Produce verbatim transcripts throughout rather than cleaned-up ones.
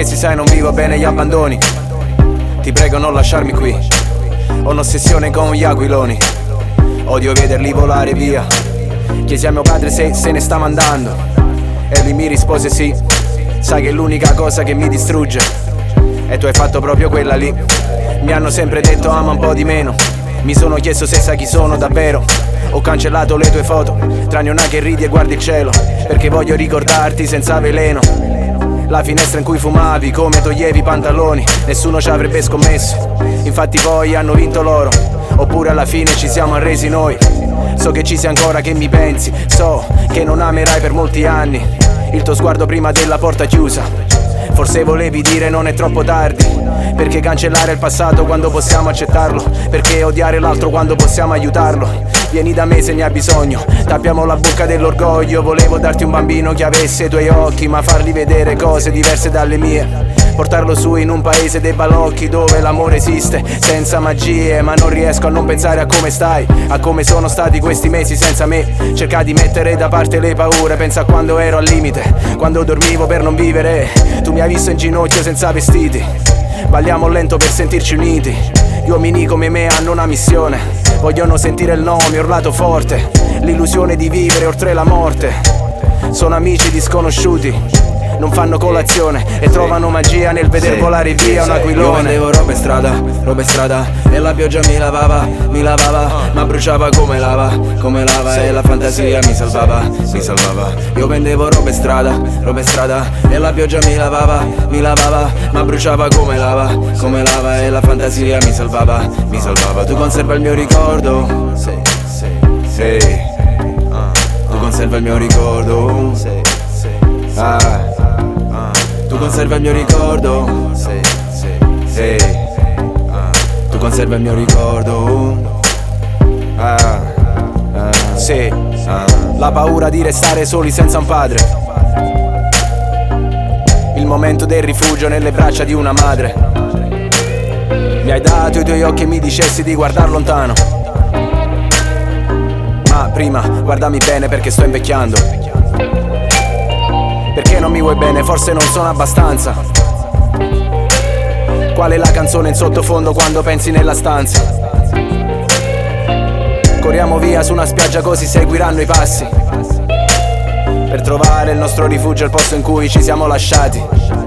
dicessi sai non vivo bene gli abbandoni. Ti prego non lasciarmi qui, ho un'ossessione con gli aquiloni. Odio vederli volare via. Chiesi a mio padre se se ne stava andando e lui mi rispose sì. Sai che è l'unica cosa che mi distrugge e tu hai fatto proprio quella lì. Mi hanno sempre detto ama un po' di meno. Mi sono chiesto se sai chi sono davvero. Ho cancellato le tue foto, tranne una che ridi e guardi il cielo, perché voglio ricordarti senza veleno. La finestra in cui fumavi, come toglievi i pantaloni, nessuno ci avrebbe scommesso. Infatti poi hanno vinto loro, oppure alla fine ci siamo arresi noi. So che ci sei ancora, che mi pensi, so che non amerai per molti anni. Il tuo sguardo prima della porta chiusa, forse volevi dire non è troppo tardi. Perché cancellare il passato quando possiamo accettarlo? Perché odiare l'altro quando possiamo aiutarlo? Vieni da me se ne hai bisogno, tappiamo la bocca dell'orgoglio. Volevo darti un bambino che avesse i tuoi occhi, ma fargli vedere cose diverse dalle mie. Portarlo su in un paese dei balocchi, dove l'amore esiste senza magie. Ma non riesco a non pensare a come stai, a come sono stati questi mesi senza me. Cerca di mettere da parte le paure, pensa a quando ero al limite, quando dormivo per non vivere. Tu mi hai visto in ginocchio senza vestiti, balliamo lento per sentirci uniti. Gli uomini come me hanno una missione, vogliono sentire il nome urlato forte, l'illusione di vivere oltre la morte. Sono amici di sconosciuti, non fanno colazione e trovano magia nel veder volare via un aquilone. Io vendevo roba in strada, roba in strada, e la pioggia mi lavava, mi lavava, ma bruciava come lava, come lava, e la fantasia mi salvava, mi salvava. Io vendevo roba in strada, roba in strada, e la pioggia mi lavava, mi lavava, ma bruciava come lava, come lava, e la fantasia mi salvava, mi salvava. Tu conserva il mio ricordo, sì, sì, sì. Tu conserva il mio ricordo, sì, sì, ah. Tu conserva il mio ricordo, sì, sì, sì. Tu conserva il mio ricordo, ah, ah, sì, ah. La paura di restare soli senza un padre, il momento del rifugio nelle braccia di una madre. Mi hai dato i tuoi occhi e mi dicessi di guardar lontano, ma prima guardami bene perché sto invecchiando. Perché non mi vuoi bene? Forse non sono abbastanza. Qual è la canzone in sottofondo quando pensi nella stanza? Corriamo via su una spiaggia così seguiranno i passi, per trovare il nostro rifugio, il posto in cui ci siamo lasciati.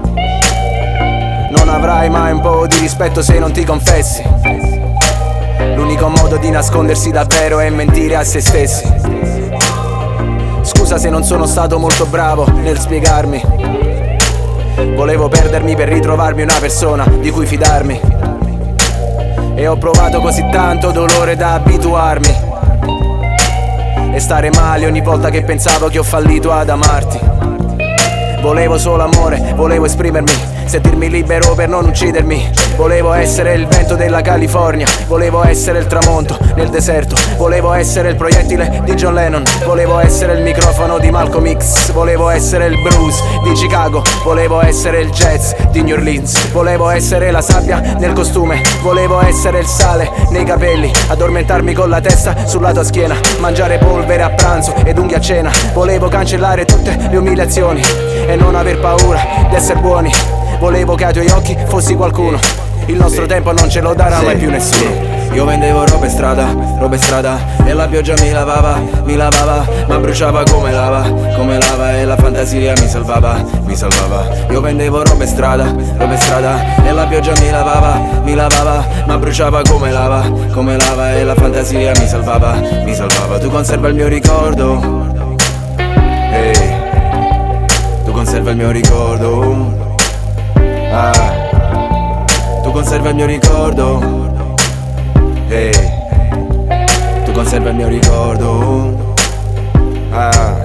Non avrai mai un po' di rispetto se non ti confessi. L'unico modo di nascondersi davvero è mentire a se stessi. Scusa se non sono stato molto bravo nel spiegarmi. Volevo perdermi per ritrovarmi una persona di cui fidarmi, e ho provato così tanto dolore da abituarmi e stare male ogni volta che pensavo che ho fallito ad amarti. Volevo solo amore, volevo esprimermi, sentirmi libero per non uccidermi. Volevo essere il vento della California, volevo essere il tramonto nel deserto, volevo essere il proiettile di John Lennon, volevo essere il microfono di Malcolm X, volevo essere il blues di Chicago, volevo essere il jazz di New Orleans, volevo essere la sabbia nel costume, volevo essere il sale nei capelli, addormentarmi con la testa sulla tua schiena, mangiare polvere a pranzo ed unghie a cena. Volevo cancellare tutte le umiliazioni e non aver paura d'essere buoni. Volevo che ai tuoi occhi fossi qualcuno, il nostro sì. tempo non ce lo darà sì. mai più nessuno. Sì. Io vendevo roba in strada, roba in strada, e la pioggia mi lavava, mi lavava, ma bruciava come lava, come lava, e la fantasia mi salvava, mi salvava. Io vendevo roba in strada, roba in strada, e la pioggia mi lavava, mi lavava, ma bruciava come lava, come lava, e la fantasia mi salvava, mi salvava. Tu conserva il mio ricordo, ehi, hey. Tu conserva il mio ricordo, ah. Tu conserva il mio ricordo, ehi, hey. Tu conserva il mio ricordo, ah.